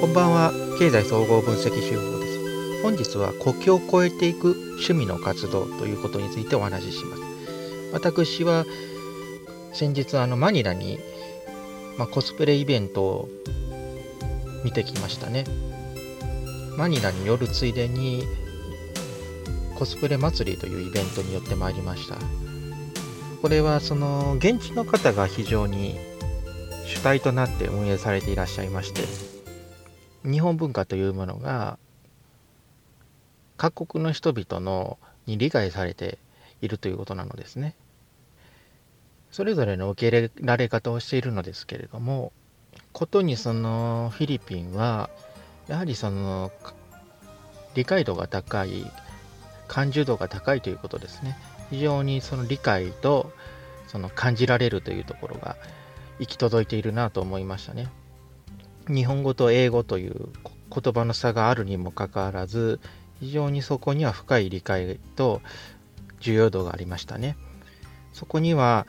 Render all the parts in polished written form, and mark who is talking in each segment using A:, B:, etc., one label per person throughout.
A: こんばんは。経済総合分析手法です。本日は国境を越えていく趣味の活動ということについてお話しします。私は先日マニラに、コスプレイベントを見てきましたね。マニラに寄るついでにコスプレ祭りというイベントに寄ってまいりました。これはその現地の方が非常に主体となって運営されていらっしゃいまして、日本文化というものが各国の人々に理解されているということなのですね。それぞれの受け入れられ方をしているのですけれども、ことにそのフィリピンはやはりその理解度が高い、感受度が高いということですね。非常にその理解とその感じられるというところが行き届いているなと思いましたね。日本語と英語という言葉の差があるにもかかわらず、非常にそこには深い理解と重要度がありましたね。そこには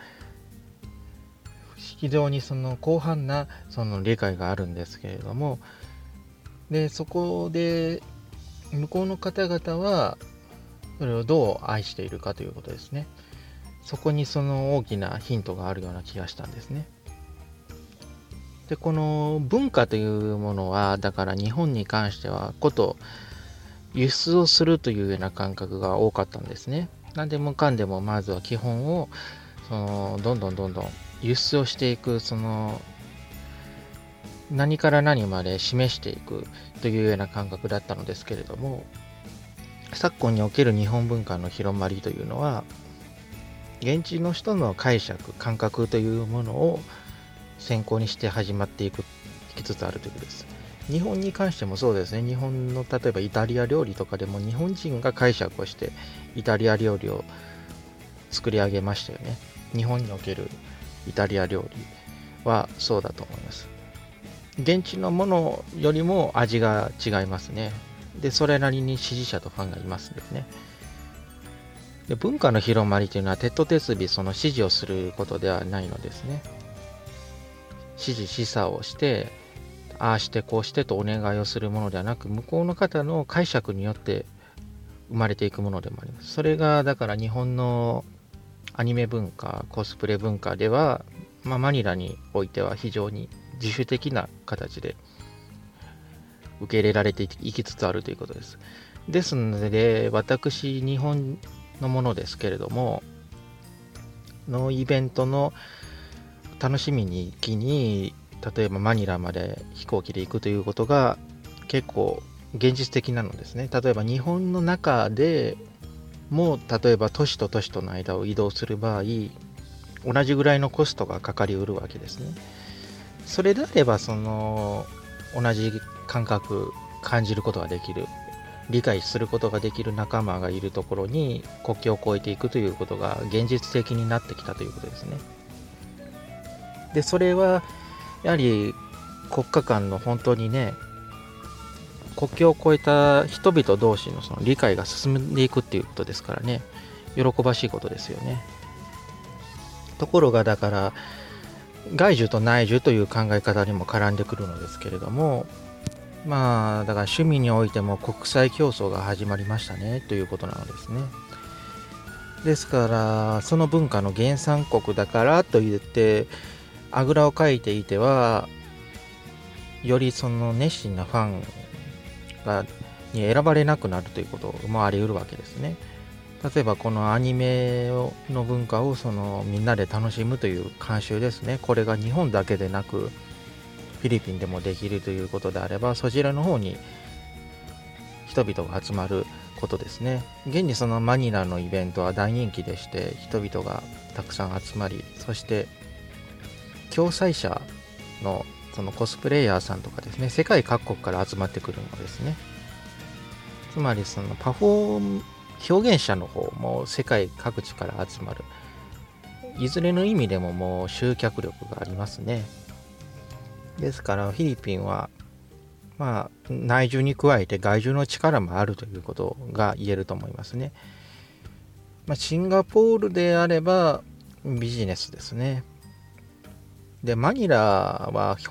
A: 非常にその広範なその理解があるんですけれども、でそこで向こうの方々はそれをどう愛しているかということですね。そこにその大きなヒントがあるような気がしたんですね。でこの文化というものは、だから日本に関しては輸出をするというような感覚が多かったんですね。何でもかんでもまずは基本をどんどん輸出をしていく、その何から何まで示していくというような感覚だったのですけれども、昨今における日本文化の広まりというのは、現地の人の解釈感覚というものを先行にして始まっていきつつあるということです。日本に関してもそうですね。日本の例えばイタリア料理とかでも日本人が解釈をしてイタリア料理を作り上げましたよね。日本におけるイタリア料理はそうだと思います。現地のものよりも味が違いますね。でそれなりに支持者とファンがいますんですね。で文化の広まりというのは手っ取手すその支持をすることではないのですね。示唆をしてああしてこうしてとお願いをするものではなく、向こうの方の解釈によって生まれていくものでもあります。それがだから日本のアニメ文化、コスプレ文化では、マニラにおいては非常に自主的な形で受け入れられていきつつあるということです。ですので私、日本のものですけれどものイベントの楽しみに行きに、例えばマニラまで飛行機で行くということが結構現実的なのですね。例えば日本の中でも、例えば都市と都市との間を移動する場合、同じぐらいのコストがかかりうるわけですね。それであれば同じ感覚感じることができる、理解することができる仲間がいるところに国境を越えていくということが現実的になってきたということですね。でそれはやはり国家間の本当にね、国境を越えた人々同士のその理解が進んでいくっていうことですからね、喜ばしいことですよね。ところがだから外需と内需という考え方にも絡んでくるのですけれども、だから趣味においても国際競争が始まりましたねということなのですね。ですからその文化の原産国だからといってあぐらをかいていては、よりその熱心なファンに選ばれなくなるということもあり得るわけですね。例えばこのアニメの文化をみんなで楽しむという慣習ですね。これが日本だけでなくフィリピンでもできるということであれば、そちらの方に人々が集まることですね。現にそのマニラのイベントは大人気でして、人々がたくさん集まり、そして共催者のそのコスプレイヤーさんとかですね、世界各国から集まってくるのですね。つまりそのパフォーム表現者の方も世界各地から集まる。いずれの意味でももう集客力がありますね。ですからフィリピンは内需に加えて外需の力もあるということが言えると思いますね。シンガポールであればビジネスですね。でマニラは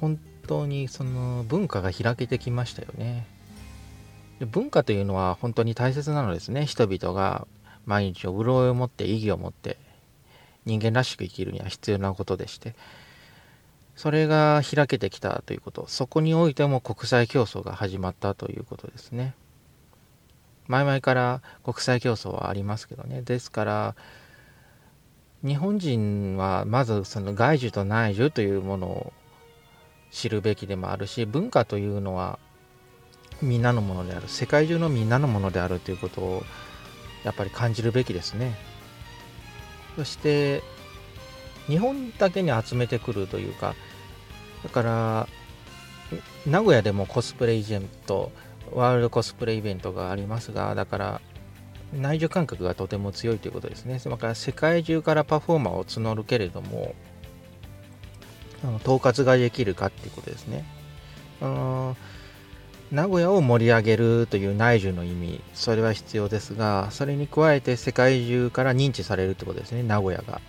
A: 当にその文化が開けてきましたよね。で文化というのは本当に大切なのですね。人々が毎日を潤いを持って意義を持って人間らしく生きるには必要なことでして、それが開けてきたということ、そこにおいても国際競争が始まったということですね。前々から国際競争はありますけどね。ですから日本人はまずその外需と内需というものを知るべきでもあるし、文化というのはみんなのものである、世界中のみんなのものであるということをやっぱり感じるべきですね。そして日本だけに集めてくるというか、だから名古屋でもコスプレイベント、ワールドコスプレイベントがありますが、だから内需感覚がとても強いということですね。だから世界中からパフォーマーを募るけれども、統括ができるかっていうことですね。名古屋を盛り上げるという内需の意味、それは必要ですが、それに加えて世界中から認知されるってことですね。名古屋が、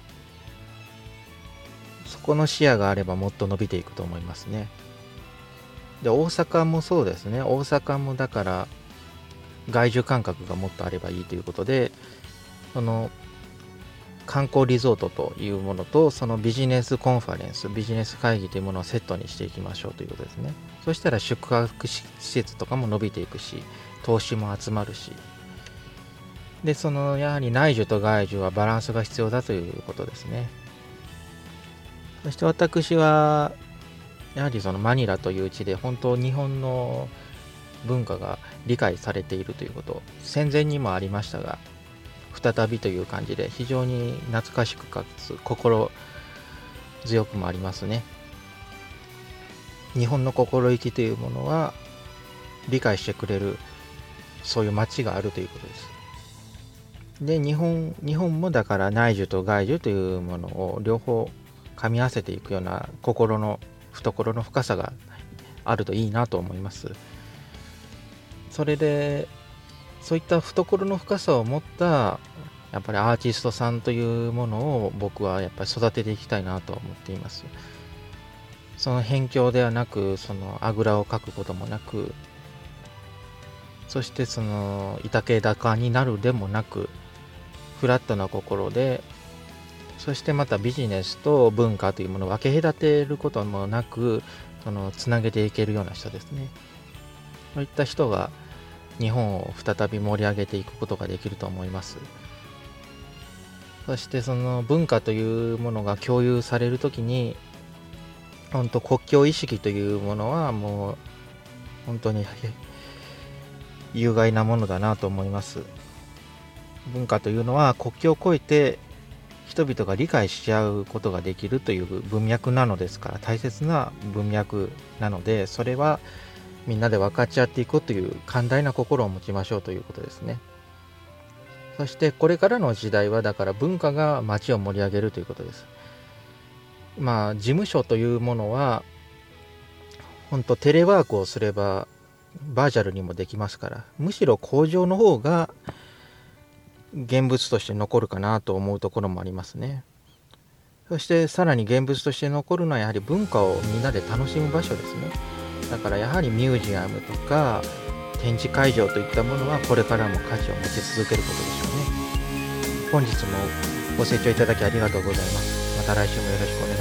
A: そこの視野があればもっと伸びていくと思いますね。で大阪もそうですね。大阪もだから外需感覚がもっとあればいいということで、その観光リゾートというものとそのビジネスコンファレンス、ビジネス会議というものをセットにしていきましょうということですね。そしたら宿泊施設とかも伸びていくし、投資も集まるし、でそのやはり内需と外需はバランスが必要だということですね。そして私はやはりそのマニラという地で本当日本の文化が理解されているということ、戦前にもありましたが再びという感じで非常に懐かしくかつ心強くもありますね。日本の心意気というものは理解してくれる、そういう街があるということです。で日本もだから内需と外需というものを両方噛み合わせていくような心の懐の深さがあるといいなと思います。それでそういった懐の深さを持ったやっぱりアーティストさんというものを僕はやっぱり育てていきたいなと思っています。その辺境ではなく、そのあぐらをかくこともなく、そしてそのいたけ高になるでもなく、フラットな心で、そしてまたビジネスと文化というものを分け隔てることもなく、そのつなげていけるような人ですね。そういった人が日本を再び盛り上げていくことができると思います。そしてその文化というものが共有されるときに、本当国境意識というものはもう本当に有害なものだなと思います。文化というのは国境を越えて人々が理解し合うことができるという文脈なのですから、大切な文脈なので、それはみんなで分かち合っていこうという寛大な心を持ちましょうということですね。そしてこれからの時代はだから文化が街を盛り上げるということです。まあ事務所というものは本当テレワークをすればバーチャルにもできますから、むしろ工場の方が現物として残るかなと思うところもありますね。そしてさらに現物として残るのはやはり文化をみんなで楽しむ場所ですね。だからやはりミュージアムとか展示会場といったものはこれからも価値を持ち続けることでしょうね。本日もご清聴いただきありがとうございます。また来週もよろしくお願いします。